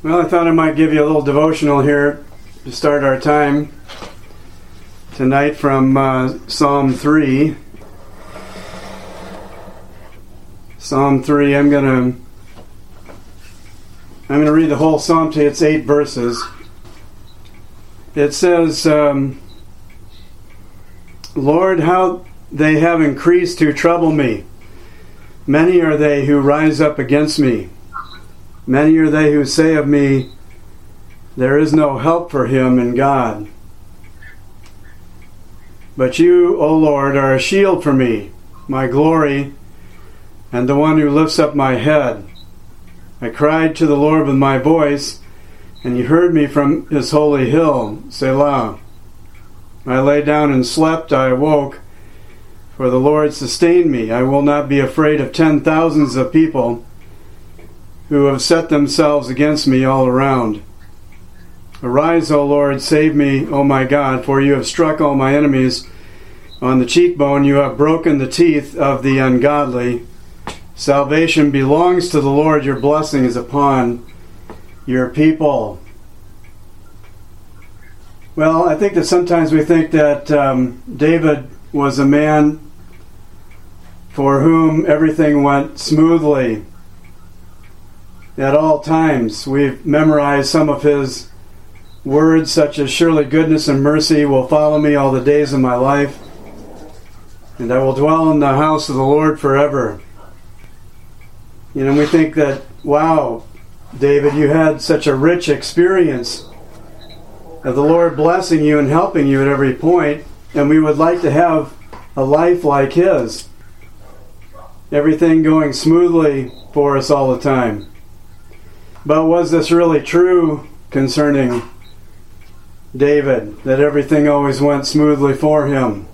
Well, I thought I might give you a little devotional here to start our time tonight from Psalm 3. Psalm 3, I'm going to read the whole psalm to you. It's 8 verses. It says, Lord, how they have increased to trouble me. Many are they who rise up against me. Many are they who say of me, there is no help for him in God. But you, O Lord, are a shield for me, my glory, and the one who lifts up my head. I cried to the Lord with my voice, and he heard me from his holy hill, Selah. I lay down and slept, I awoke, for the Lord sustained me. I will not be afraid of 10,000s of people who have set themselves against me all around. Arise, O Lord, save me, O my God, for you have struck all my enemies on the cheekbone. You have broken the teeth of the ungodly. Salvation belongs to the Lord. Your blessing is upon your people. Well, I think that sometimes we think that David was a man for whom everything went smoothly at all times. We've memorized some of his words, such as, surely goodness and mercy will follow me all the days of my life, and I will dwell in the house of the Lord forever. You know, we think that, wow, David, you had such a rich experience of the Lord blessing you and helping you at every point, and we would like to have a life like his. Everything going smoothly for us all the time. But was this really true concerning David, that everything always went smoothly for him?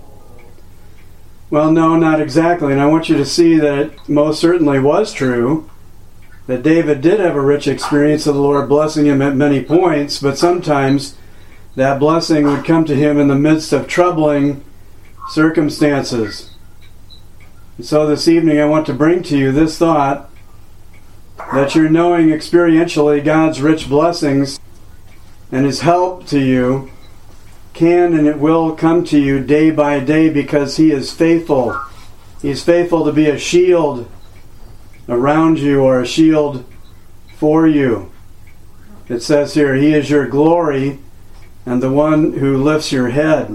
Well, no, not exactly. And I want you to see that it most certainly was true, that David did have a rich experience of the Lord blessing him at many points, but sometimes that blessing would come to him in the midst of troubling circumstances. And so this evening I want to bring to you this thought, that you're knowing experientially God's rich blessings and his help to you can and it will come to you day by day, because he is faithful. He's faithful to be a shield around you, or a shield for you. It says here, he is your glory and the one who lifts your head.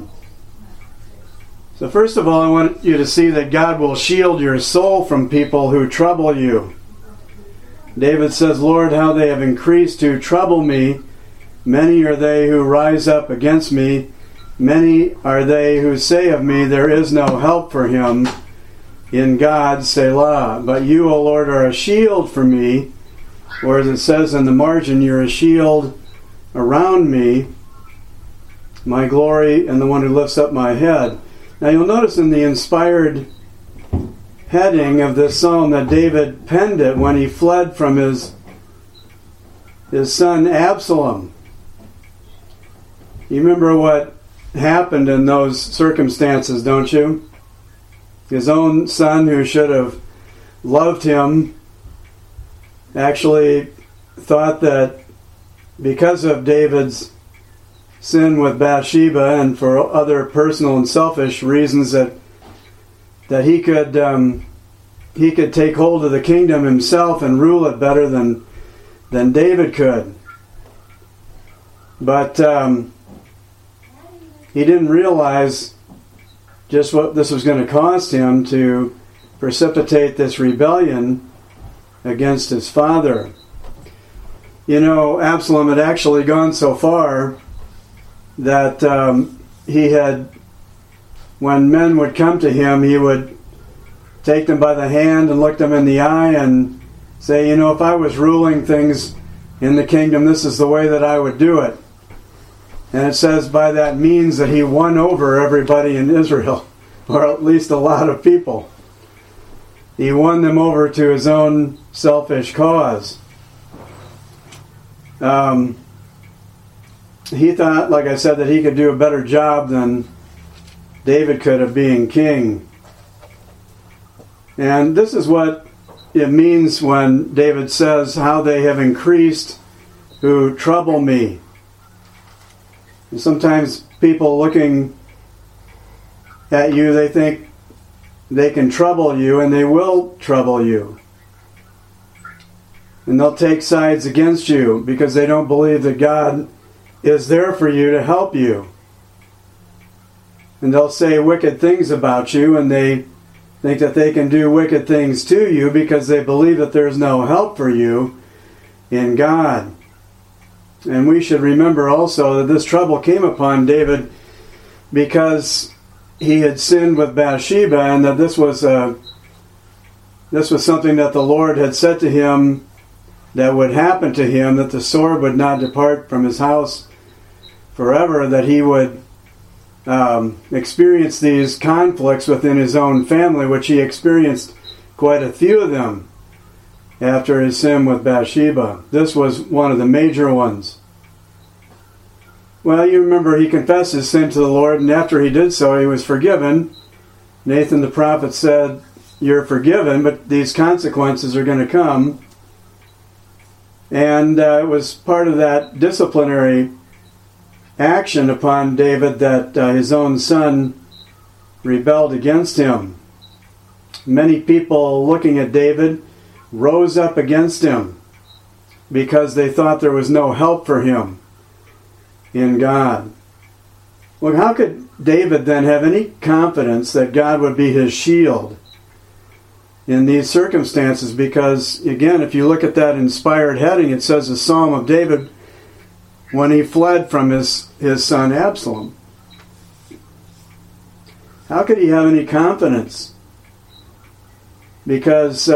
So first of all, I want you to see that God will shield your soul from people who trouble you. David says, Lord, how they have increased to trouble me. Many are they who rise up against me. Many are they who say of me, there is no help for him in God, Selah. But you, O Lord, are a shield for me. Or as it says in the margin, you're a shield around me, my glory, and the one who lifts up my head. Now you'll notice in the inspired heading of this psalm that David penned it when he fled from his son Absalom. You remember what happened in those circumstances, don't you? His own son, who should have loved him, actually thought that because of David's sin with Bathsheba and for other personal and selfish reasons that he could take hold of the kingdom himself and rule it better than David could. But he didn't realize just what this was going to cost him to precipitate this rebellion against his father. You know, Absalom had actually gone so far that he had, when men would come to him, he would take them by the hand and look them in the eye and say, you know, if I was ruling things in the kingdom, this is the way that I would do it. And it says by that means that he won over everybody in Israel, or at least a lot of people. He won them over to his own selfish cause. He thought, like I said, that he could do a better job than David could of being king. And this is what it means when David says how they have increased who trouble me. And sometimes people looking at you, they think they can trouble you, and they will trouble you. And they'll take sides against you because they don't believe that God is there for you to help you. And they'll say wicked things about you, and they think that they can do wicked things to you because they believe that there's no help for you in God. And we should remember also that this trouble came upon David because he had sinned with Bathsheba, and that this was something that the Lord had said to him that would happen to him, that the sword would not depart from his house forever, that he would experience these conflicts within his own family, which he experienced quite a few of them after his sin with Bathsheba. This was one of the major ones. Well, you remember he confessed his sin to the Lord, and after he did so, he was forgiven. Nathan the prophet said, "You're forgiven, but these consequences are going to come." And it was part of that disciplinary action upon David that his own son rebelled against him. Many people looking at David rose up against him because they thought there was no help for him in God. Well, how could David then have any confidence that God would be his shield in these circumstances? Because, again, if you look at that inspired heading, it says the Psalm of David when he fled from his son Absalom. How could he have any confidence? Because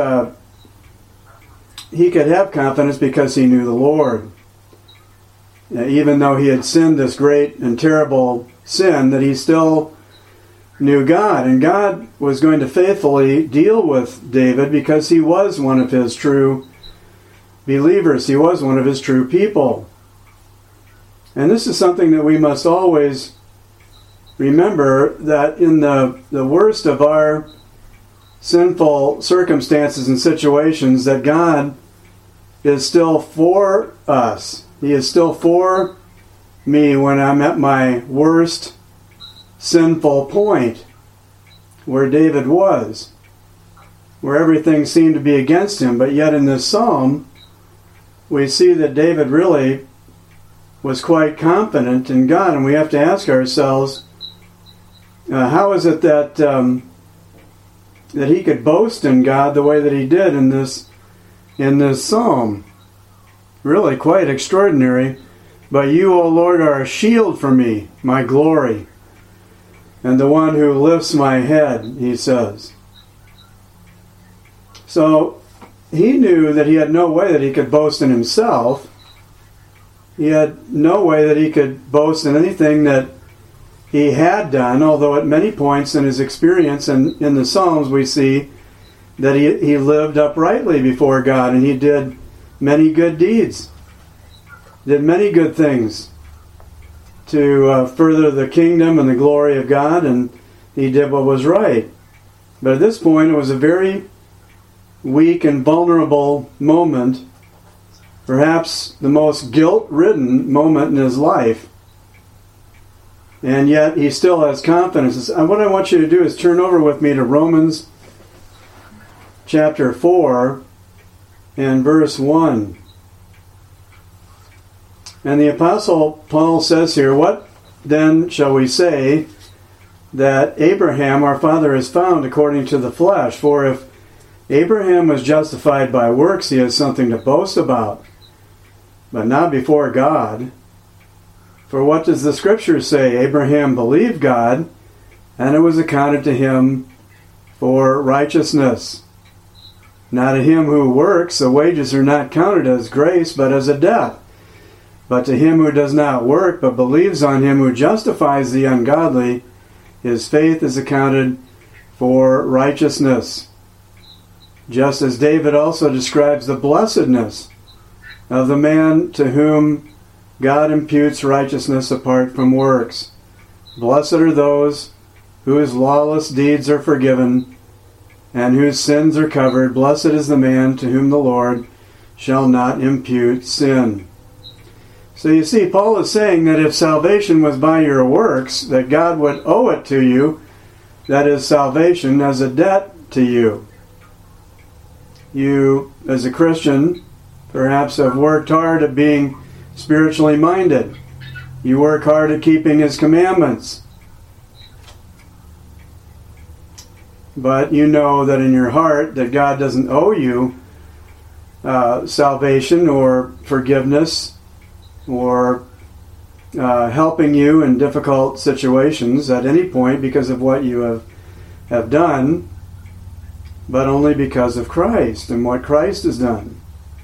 he could have confidence because he knew the Lord. Even though he had sinned this great and terrible sin, that he still knew God. And God was going to faithfully deal with David because he was one of his true believers. He was one of his true people. And this is something that we must always remember, that in the worst of our sinful circumstances and situations, that God is still for us. He is still for me when I'm at my worst sinful point, where David was, where everything seemed to be against him. But yet in this psalm, we see that David really was quite confident in God. And we have to ask ourselves, how is it that he could boast in God the way that he did in this psalm? Really quite extraordinary. But you, O Lord, are a shield for me, my glory, and the one who lifts my head, he says. So he knew that he had no way that he could boast in himself. He had no way that he could boast in anything that he had done, although at many points in his experience and in the Psalms we see that he lived uprightly before God, and he did many good deeds, did many good things to further the kingdom and the glory of God, and he did what was right. But at this point, it was a very weak and vulnerable moment, perhaps the most guilt-ridden moment in his life. And yet, he still has confidence. And what I want you to do is turn over with me to Romans chapter 4 and verse 1. And the Apostle Paul says here, "What then shall we say that Abraham our father has found according to the flesh? For if Abraham was justified by works, he has something to boast about, but not before God. For what does the Scripture say? Abraham believed God, and it was accounted to him for righteousness. Now to him who works, the wages are not counted as grace, but as a debt. But to him who does not work, but believes on him who justifies the ungodly, his faith is accounted for righteousness." Just as David also describes the blessedness of the man to whom God imputes righteousness apart from works. Blessed are those whose lawless deeds are forgiven and whose sins are covered. Blessed is the man to whom the Lord shall not impute sin. So you see, Paul is saying that if salvation was by your works, that God would owe it to you, that is salvation, as a debt to you. You, as a Christian, perhaps have worked hard at being spiritually minded. You work hard at keeping His commandments. But you know that in your heart that God doesn't owe you salvation or forgiveness or helping you in difficult situations at any point because of what you have done, but only because of Christ and what Christ has done.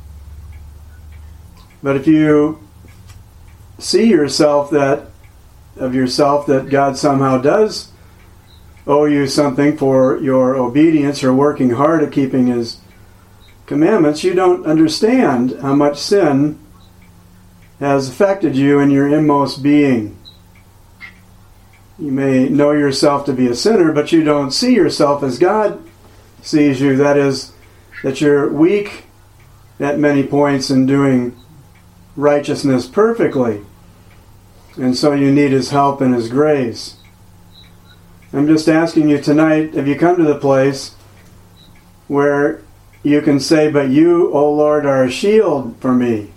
But if you see that God somehow does owe you something for your obedience or working hard at keeping His commandments, you don't understand how much sin has affected you in your inmost being. You may know yourself to be a sinner, but you don't see yourself as God sees you. That is, that you're weak at many points in doing righteousness perfectly. And so you need His help and His grace. I'm just asking you tonight, have you come to the place where you can say, but you, O Lord, are a shield for me,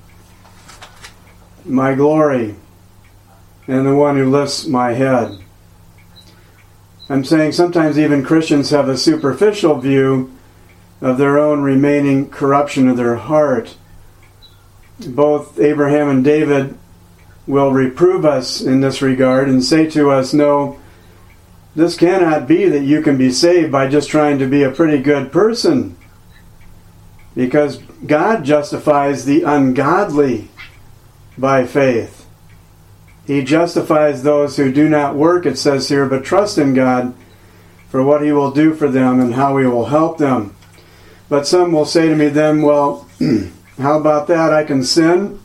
my glory, and the one who lifts my head. I'm saying sometimes even Christians have a superficial view of their own remaining corruption of their heart. Both Abraham and David will reprove us in this regard and say to us, no, this cannot be that you can be saved by just trying to be a pretty good person, because God justifies the ungodly by faith. He justifies those who do not work, it says here, but trust in God for what He will do for them and how He will help them. But some will say to me then, well, how about that? I can sin.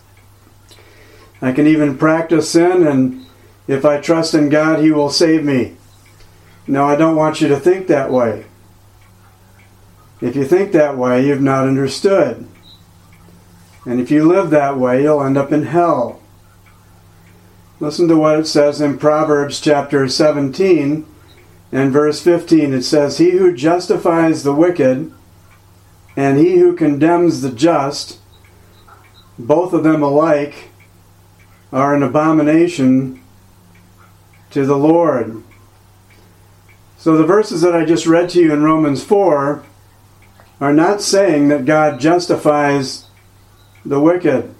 I can even practice sin, and if I trust in God, He will save me. No, I don't want you to think that way. If you think that way, you've not understood. And if you live that way, you'll end up in hell. Listen to what it says in Proverbs chapter 17 and verse 15. It says, He who justifies the wicked and he who condemns the just, both of them alike, are an abomination to the Lord. So the verses that I just read to you in Romans 4 are not saying that God justifies the wicked.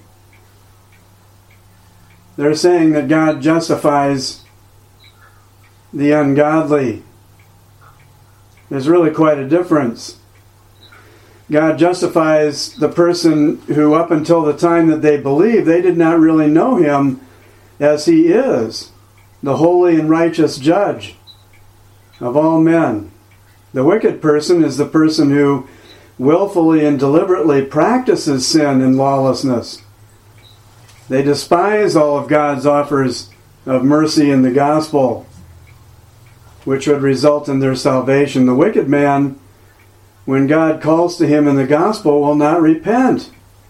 They're saying that God justifies the ungodly. There's really quite a difference. God justifies the person who, up until the time that they believe, they did not really know Him as He is, the holy and righteous judge of all men. The wicked person is the person who willfully and deliberately practices sin and lawlessness. They despise all of God's offers of mercy in the gospel, which would result in their salvation. The wicked man, when God calls to him in the gospel, will not repent.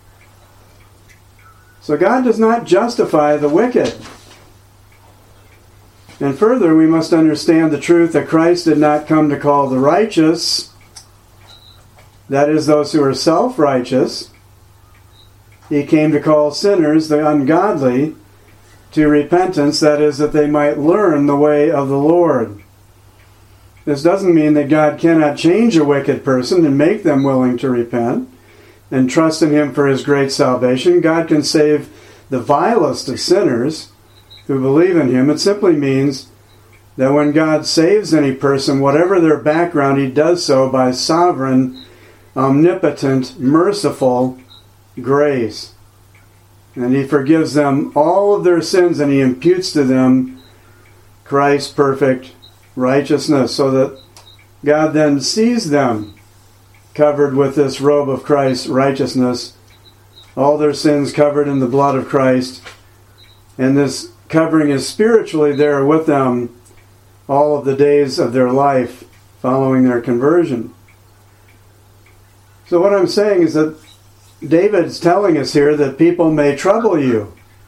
So God does not justify the wicked. And further, we must understand the truth that Christ did not come to call the righteous, that is, those who are self-righteous. He came to call sinners, the ungodly, to repentance, that is, that they might learn the way of the Lord. This doesn't mean that God cannot change a wicked person and make them willing to repent and trust in Him for His great salvation. God can save the vilest of sinners who believe in Him. It simply means that when God saves any person, whatever their background, He does so by sovereign, omnipotent, merciful grace. And He forgives them all of their sins, and He imputes to them Christ's perfect righteousness, so that God then sees them covered with this robe of Christ's righteousness, all their sins covered in the blood of Christ, and this covering is spiritually there with them all of the days of their life following their conversion. So what I'm saying is that David's telling us here that people may trouble you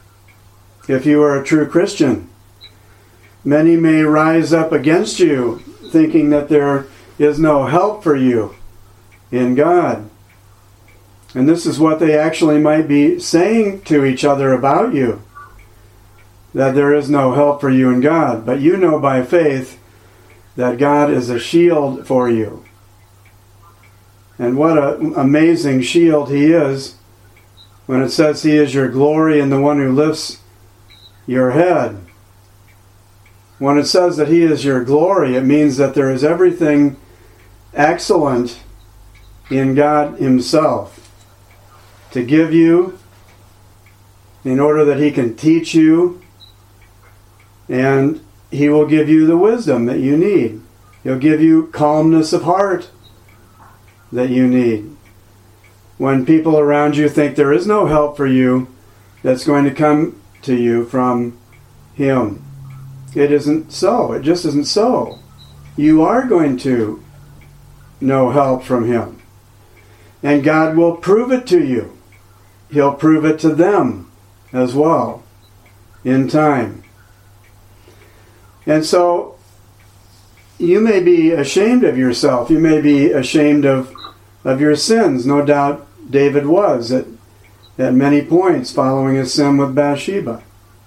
if you are a true Christian. Many may rise up against you, thinking that there is no help for you in God. And this is what they actually might be saying to each other about you, that there is no help for you in God. But you know by faith that God is a shield for you. And what an amazing shield He is when it says He is your glory and the one who lifts your head. When it says that He is your glory, it means that there is everything excellent in God Himself to give you in order that He can teach you, and He will give you the wisdom that you need. He'll give you calmness of heart that you need. When people around you think there is no help for you that's going to come to you from Him. It isn't so. It just isn't so. You are going to know help from Him. And God will prove it to you. He'll prove it to them as well in time. And so you may be ashamed of yourself. You may be ashamed of your sins. No doubt David was at many points following his sin with Bathsheba.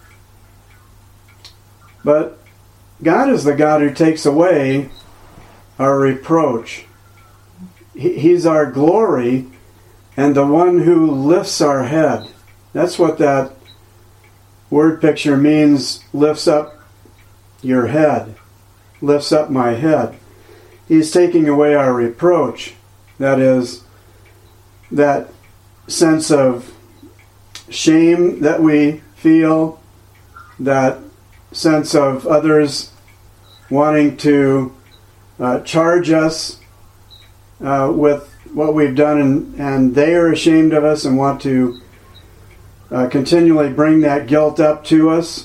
But God is the God who takes away our reproach. He's our glory and the one who lifts our head. That's what that word picture means, lifts up your head, lifts up my head. He's taking away our reproach. That is, that sense of shame that we feel, that sense of others wanting to charge us with what we've done, and they are ashamed of us and want to continually bring that guilt up to us.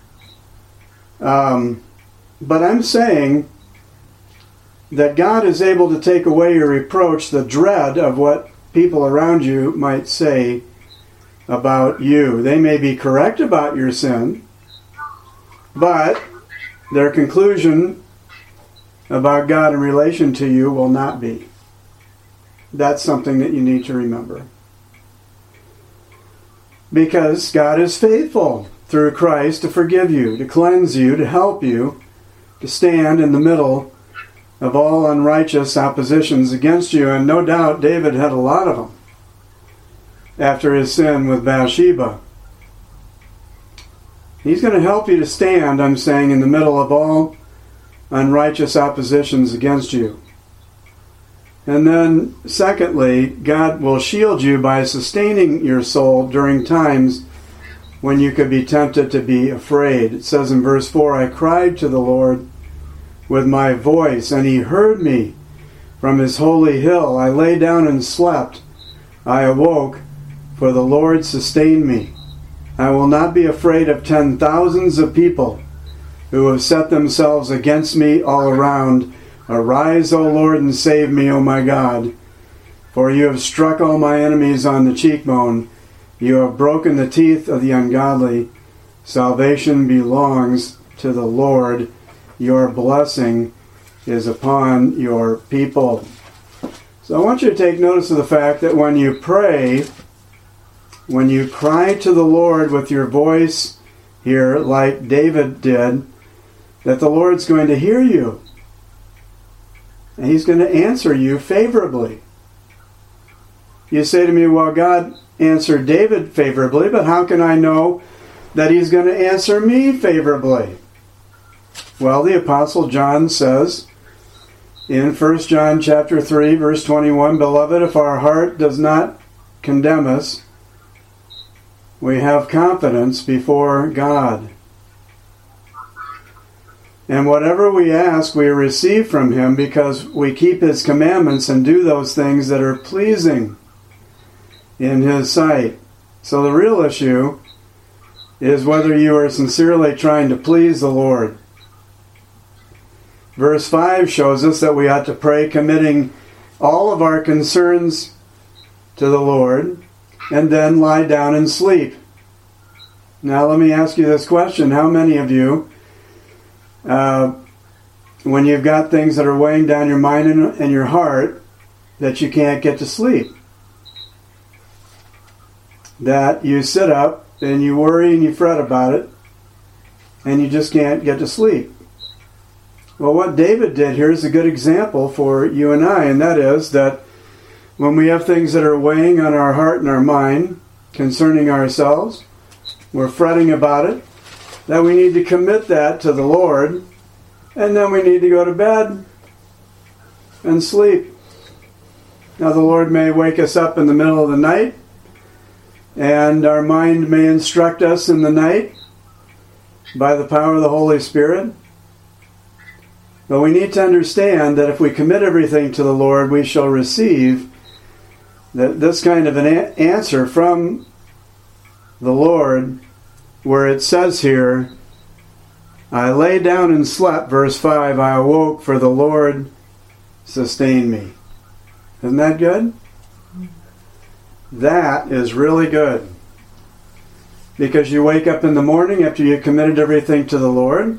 But I'm saying that God is able to take away your reproach, the dread of what people around you might say about you. They may be correct about your sin, but their conclusion about God in relation to you will not be. That's something that you need to remember. Because God is faithful through Christ to forgive you, to cleanse you, to help you, to stand in the middle of all unrighteous oppositions against you. And no doubt David had a lot of them after his sin with Bathsheba. He's going to help you to stand, I'm saying, in the middle of all unrighteous oppositions against you. And then, secondly, God will shield you by sustaining your soul during times when you could be tempted to be afraid. It says in verse 4, I cried to the Lord with my voice, and He heard me from His holy hill. I lay down and slept. I awoke, for the Lord sustained me. I will not be afraid of 10,000s of people who have set themselves against me all around. Arise, O Lord, and save me, O my God. For you have struck all my enemies on the cheekbone. You have broken the teeth of the ungodly. Salvation belongs to the Lord. Your blessing is upon your people. So I want you to take notice of the fact that when you pray, when you cry to the Lord with your voice here, like David did, that the Lord's going to hear you. And He's going to answer you favorably. You say to me, well, God answered David favorably, but how can I know that He's going to answer me favorably? Well, the Apostle John says in 1 John chapter 3, verse 21, Beloved, if our heart does not condemn us, we have confidence before God. And whatever we ask, we receive from Him because we keep His commandments and do those things that are pleasing in His sight. So the real issue is whether you are sincerely trying to please the Lord. Verse 5 shows us that we ought to pray committing all of our concerns to the Lord and then lie down and sleep. Now let me ask you this question. How many of you, when you've got things that are weighing down your mind and your heart, that you can't get to sleep? That you sit up and you worry and you fret about it, and you just can't get to sleep? Well, what David did here is a good example for you and I, and that is that when we have things that are weighing on our heart and our mind concerning ourselves, we're fretting about it, that we need to commit that to the Lord, and then we need to go to bed and sleep. Now, the Lord may wake us up in the middle of the night, and our mind may instruct us in the night by the power of the Holy Spirit. But we need to understand that if we commit everything to the Lord, we shall receive this kind of an answer from the Lord, where it says here, I lay down and slept, verse 5, I awoke, for the Lord sustained me. Isn't that good? That is really good. Because you wake up in the morning after you've committed everything to the Lord,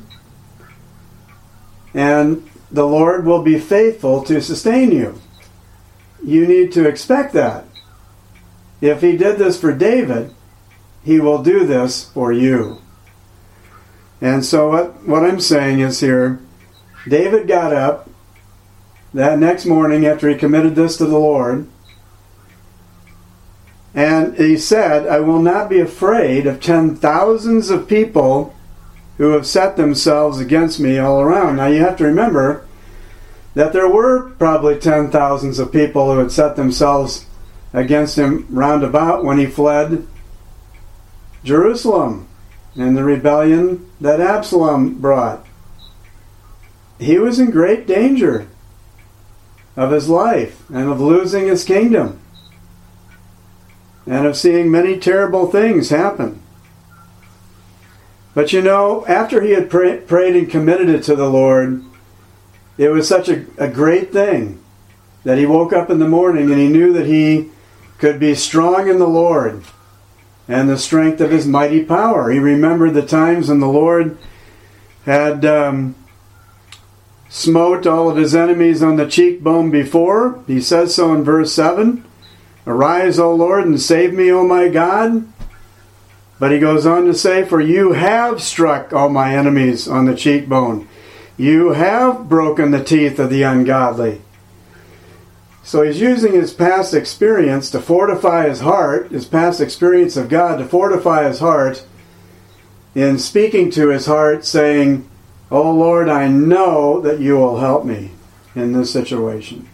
and the Lord will be faithful to sustain you. You need to expect that. If He did this for David, He will do this for you. And so what I'm saying is here, David got up that next morning after he committed this to the Lord, and he said, I will not be afraid of 10,000s of people who have set themselves against me all around. Now you have to remember that there were probably 10,000s of people who had set themselves against him round about when he fled Jerusalem and the rebellion that Absalom brought. He was in great danger of his life and of losing his kingdom and of seeing many terrible things happen. But you know, after he had prayed and committed it to the Lord, it was such a great thing that he woke up in the morning and he knew that he could be strong in the Lord and the strength of His mighty power. He remembered the times when the Lord had smote all of His enemies on the cheekbone before. He says so in verse 7. Arise, O Lord, and save me, O my God. But he goes on to say, for you have struck all my enemies on the cheekbone. You have broken the teeth of the ungodly. So he's using his past experience to fortify his heart, his past experience of God to fortify his heart, in speaking to his heart, saying, oh Lord, I know that you will help me in this situation.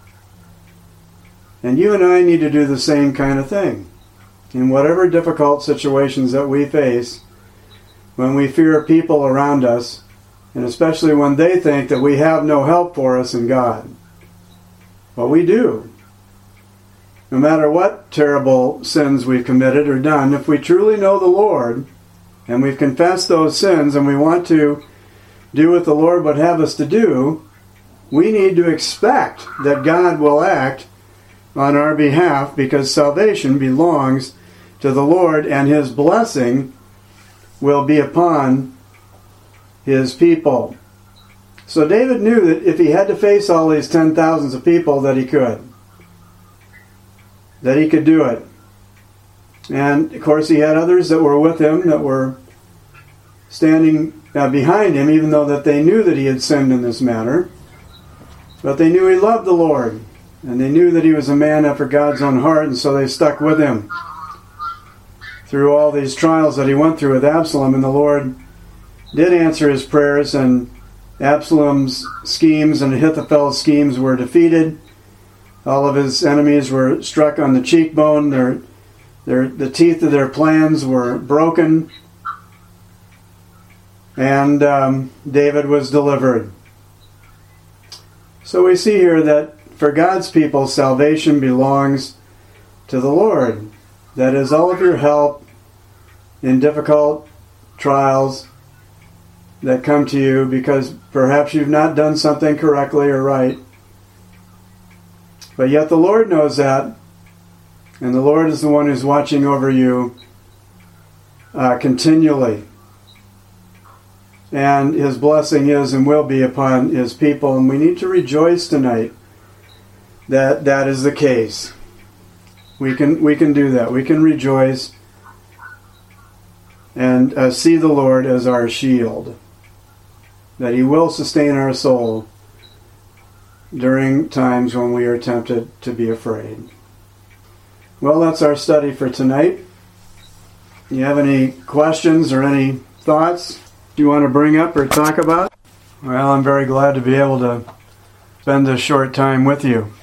And you and I need to do the same kind of thing. In whatever difficult situations that we face, when we fear people around us, and especially when they think that we have no help for us in God. Well, we do. No matter what terrible sins we've committed or done, if we truly know the Lord, and we've confessed those sins, and we want to do what the Lord would have us to do, we need to expect that God will act on our behalf, because salvation belongs to the Lord, and His blessing will be upon His people. So David knew that if he had to face all these 10,000s of people, that he could. That he could do it. And of course he had others that were with him, that were standing behind him, even though that they knew that he had sinned in this manner. But they knew he loved the Lord. And they knew that he was a man after God's own heart, and so they stuck with him through all these trials that he went through with Absalom. And the Lord did answer his prayers, and Absalom's schemes and Ahithophel's schemes were defeated. All of his enemies were struck on the cheekbone. The teeth of their plans were broken. And David was delivered. So we see here that for God's people, salvation belongs to the Lord. That is, all of your help in difficult trials that come to you because perhaps you've not done something correctly or right. But yet the Lord knows that, and the Lord is the one who's watching over you. continually. And His blessing is and will be upon His people. And we need to rejoice tonight that that is the case. We can do that. We can rejoice and see the Lord as our shield. That He will sustain our soul during times when we are tempted to be afraid. Well, that's our study for tonight. You have any questions or any thoughts you want to bring up or talk about? Well, I'm very glad to be able to spend this short time with you.